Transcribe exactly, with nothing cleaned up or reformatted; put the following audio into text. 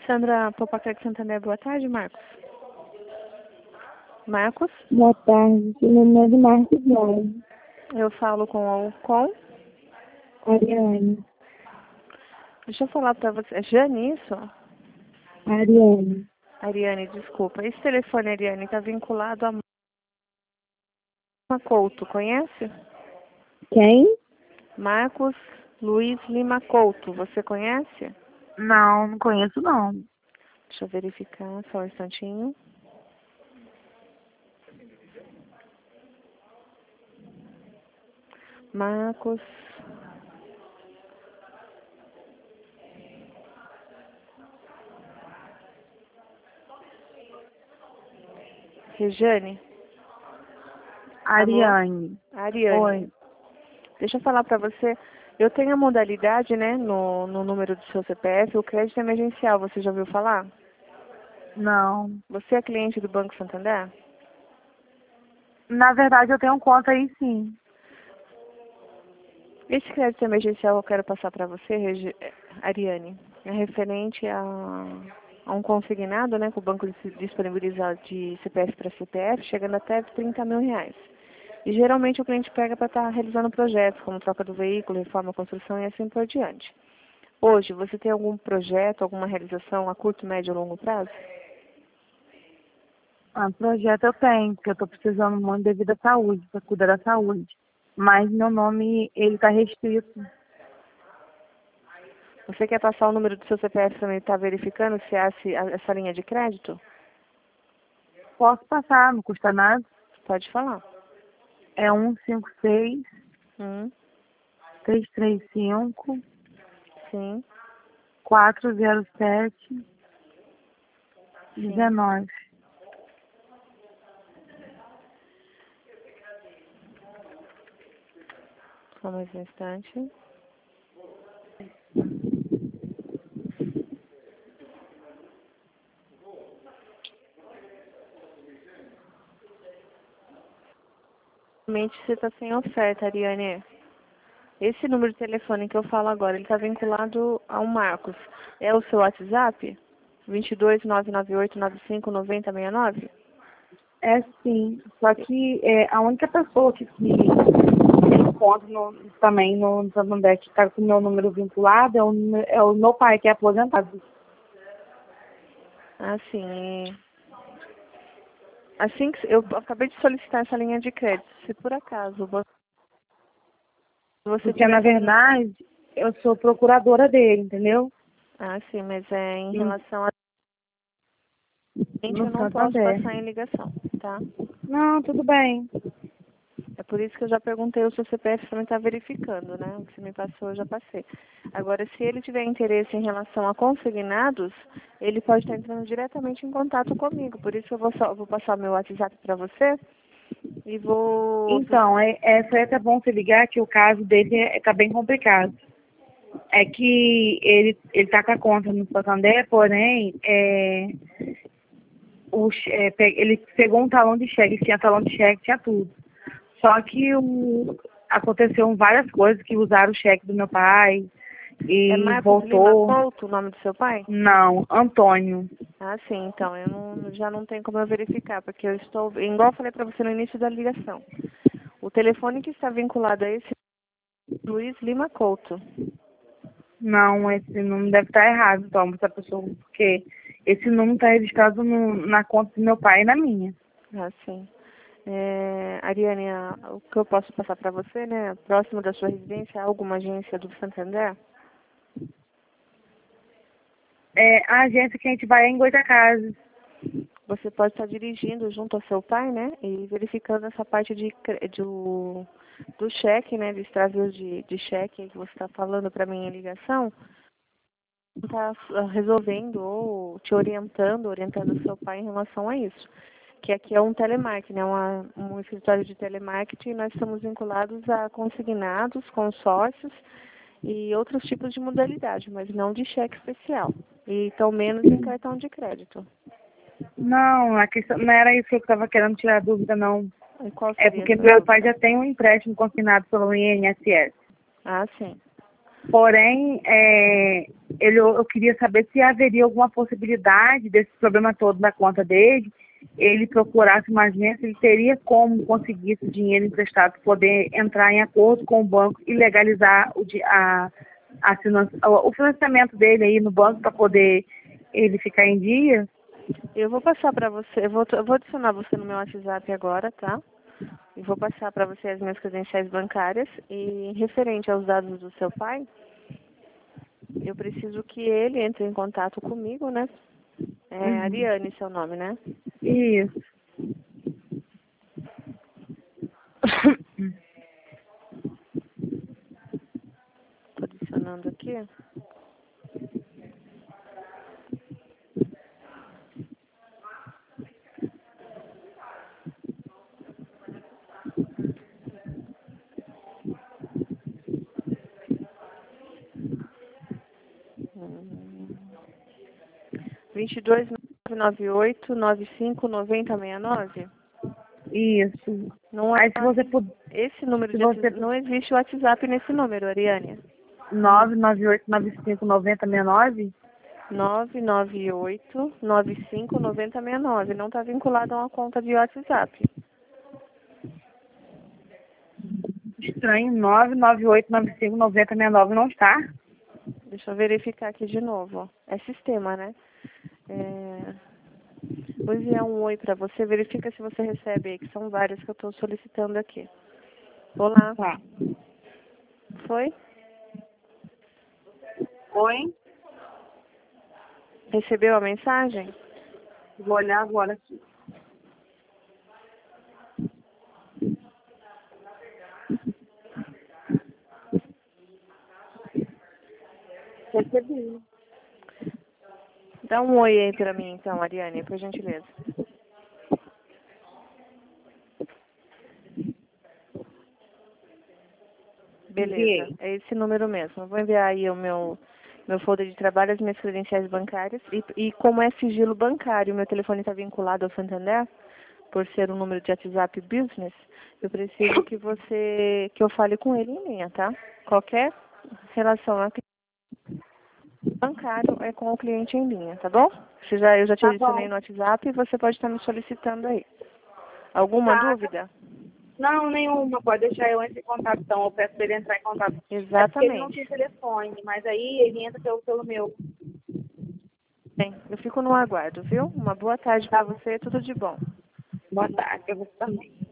Sandra Popaclec Santander, boa tarde, Marcos. Marcos? Boa tarde, meu nome é Marcos Jorge. Eu falo com, com? Ariane. Deixa eu falar pra você. É Jane, isso? Ariane. Ariane, desculpa. Esse telefone, Ariane, está vinculado a Lima Couto, conhece? Quem? Marcos Luiz Lima Couto, você conhece? Não, não conheço não. Deixa eu verificar, só um instantinho. Marcos. Rejane? Ariane. Alô? Ariane. Oi. Deixa eu falar pra você. Eu tenho a modalidade, né, no, no número do seu C P F, o crédito emergencial. Você já ouviu falar? Não. Você é cliente do Banco Santander? Na verdade, eu tenho conta aí sim. Esse crédito emergencial eu quero passar para você, Regi- Ariane, é referente a, a um consignado, né, que o banco dis- disponibiliza de C P F para C P F, chegando até trinta mil reais. E geralmente o cliente pega para estar realizando projetos, como troca do veículo, reforma, construção e assim por diante. Hoje, você tem algum projeto, alguma realização a curto, médio ou longo prazo? Ah, projeto eu tenho, porque eu estou precisando muito devido à saúde, para cuidar da saúde. Mas meu nome, ele está restrito. Você quer passar o número do seu C P F também, está verificando se há se- essa linha de crédito? Posso passar, não custa nada. Pode falar. É um cinco seis, Hum, três três cinco, sim, quatro zero sete, sim. dezenove. Só mais um instante. Realmente você está sem oferta, Ariane. Esse número de telefone que eu falo agora, ele está vinculado ao Marcos. É o seu WhatsApp? dois dois nove nove oito nove cinco nove zero seis nove? É sim, só que é, a única pessoa que, que eu encontro no, também no, no Santander que está com o meu número vinculado é o, é o meu pai, que é aposentado. Ah, sim. Assim que eu acabei de solicitar essa linha de crédito. Se por acaso vo- você Porque, na tivesse... verdade, eu sou procuradora dele, entendeu? Ah, sim, mas é em Hum, relação a... Gente, No eu não posso Santander. passar em ligação, tá? Não, tudo bem. É por isso que eu já perguntei o seu C P F também está verificando, né? O que você me passou, eu já passei. Agora, se ele tiver interesse em relação a consignados, ele pode estar entrando diretamente em contato comigo. Por isso eu vou, só, vou passar o meu WhatsApp para você e vou... Então, é, é, foi até bom você ligar que o caso dele é, tá bem complicado. É que ele, ele tá com a conta no Santander, porém, é, o, che- é, pe- ele pegou um talão de cheque, tinha talão de cheque, tinha tudo. Só que o, aconteceu várias coisas que usaram o cheque do meu pai É e Marcos Lima voltou. Couto, o nome do seu pai? Não, Antônio. Ah, sim, então, eu não, já não tenho como eu verificar, porque eu estou, igual eu falei para você no início da ligação, o telefone que está vinculado a esse é Luiz Lima Couto. Não, esse número deve estar errado, então, essa pessoa, porque esse número está registrado no, na conta do meu pai e na minha. Ah, sim. É, Ariane, a- o que eu posso passar para você, né? Próximo da sua residência, há alguma agência do Santander? É, a agência que a gente vai é em Goitacazes. Você pode estar dirigindo junto ao seu pai, né? E verificando essa parte de, cre- do, do cheque, né? De extravios de, de cheque que você está falando para mim em ligação. Está resolvendo ou te orientando, orientando o seu pai em relação a isso. Que aqui é um telemarketing, né? Uma, um escritório de telemarketing e nós estamos vinculados a consignados, consórcios e outros tipos de modalidade, mas não de cheque especial. E tão menos em cartão de crédito. Não, a questão, não era isso que eu estava querendo tirar dúvida, não. E qual É seria porque essa meu pai já dúvida? tem um empréstimo consignado pelo I N S S. Ah, sim. Porém, é, ele, eu, eu queria saber se haveria alguma possibilidade desse problema todo da conta dele, ele procurasse uma agência, ele teria como conseguir esse dinheiro emprestado para poder entrar em acordo com o banco e legalizar o, di- a, a finan- o financiamento dele aí no banco para poder ele ficar em dia? Eu vou passar para você, eu vou, eu vou adicionar você no meu WhatsApp agora, tá? E vou passar para você as minhas credenciais bancárias e referente aos dados do seu pai, eu preciso que ele entre em contato comigo, né? É Uhum. Ariane, seu nome, né? Isso. Estou adicionando aqui. vinte e dois, nove nove oito, nove cinco, noventa, sessenta e nove? Isso. Não é, Aí se você puder, esse número se de você WhatsApp, não existe WhatsApp nesse número, Ariane. nove nove oito nove cinco nove zero seis nove? nove nove oito, nove cinco, noventa, sessenta e nove. Não está vinculado a uma conta de WhatsApp. Estranho, nove nove oito nove cinco nove zero seis nove não está? Deixa eu verificar aqui de novo. É sistema, né? É... Vou enviar um oi para você. Verifica se você recebe aí, que são vários que eu estou solicitando aqui. Olá. Tá. Foi? Oi? Recebeu a mensagem? Vou olhar agora aqui. Recebi. Dá um oi aí para mim, então, Ariane, por gentileza. Beleza, Enviei. é esse número mesmo. Eu vou enviar aí o meu, meu folder de trabalho, as minhas credenciais bancárias. E, e como é sigilo bancário, meu telefone está vinculado ao Santander, por ser um número de WhatsApp Business, eu preciso que você, que eu fale com ele em linha, tá? Qualquer relação a bancário é com o cliente em linha, tá bom? Você já, eu já te Tá adicionei bom. no WhatsApp e você pode estar me solicitando aí. Alguma Tá. dúvida? Não, nenhuma. Pode deixar eu entrar em contato, então. Eu peço pra ele entrar em contato. É porque ele não tem Exatamente. telefone, mas aí ele entra pelo, pelo meu. Bem, eu fico no aguardo, viu? Uma boa tarde Tá para bom. você, tudo de bom. Boa tarde, eu vou também.